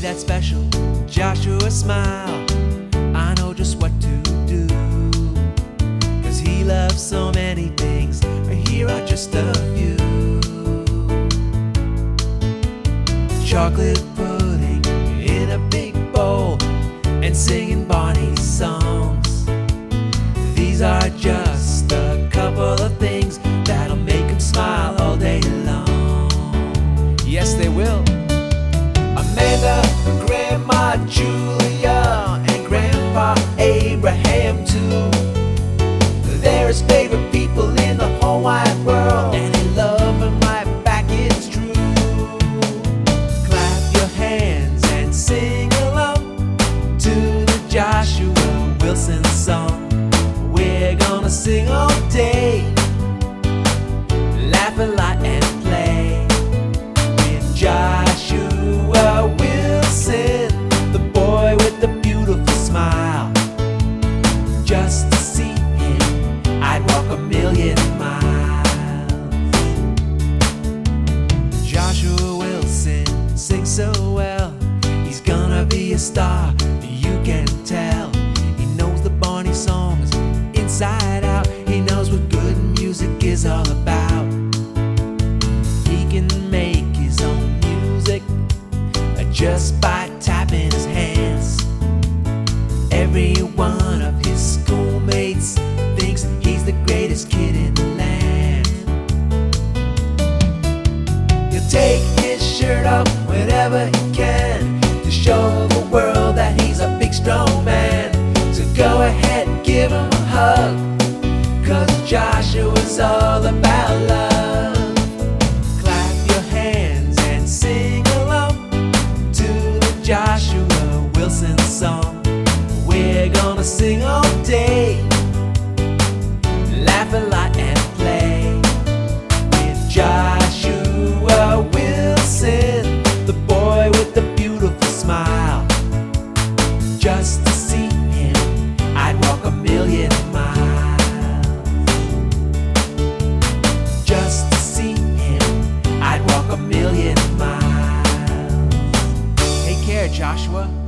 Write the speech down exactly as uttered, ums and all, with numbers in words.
that special Joshua smile, I know just what to do. Cause he loves so many things, here are just a few. Chocolate pudding in a big bowl and singing Barney songs. These are just a couple of things that'll make him smile all day long. Yes, they will. Amanda, Grandma Julia, and Grandpa Abraham too. They're his favorite people in the whole wide world, and they love him right back, it's true. Clap your hands and sing along to the Joshua Wilson song. We're gonna sing all day, laugh a lot and play with Joshua Wilson, the boy with the beautiful smile. Just to see him, I'd walk a million miles. Joshua Wilson sings so well, he's gonna be a star, you can tell. He knows the Barney songs inside out, he knows what good music is all about. He can make his own music just by tapping his hands. Every one of his schoolmates thinks he's the greatest kid in the land. He'll take his shirt off whenever he can to show the world that he's a big strong man. So go ahead and give him a hug, cause Joshua's all about love. Clap your hands and sing along to the Joshua Wilson song. We're gonna sing all day, laugh a lot and play with Joshua Wilson, the boy with the beautiful smile. Just to see him, I'd walk a million miles. Just to see him, I'd walk a million miles. Take care, Joshua.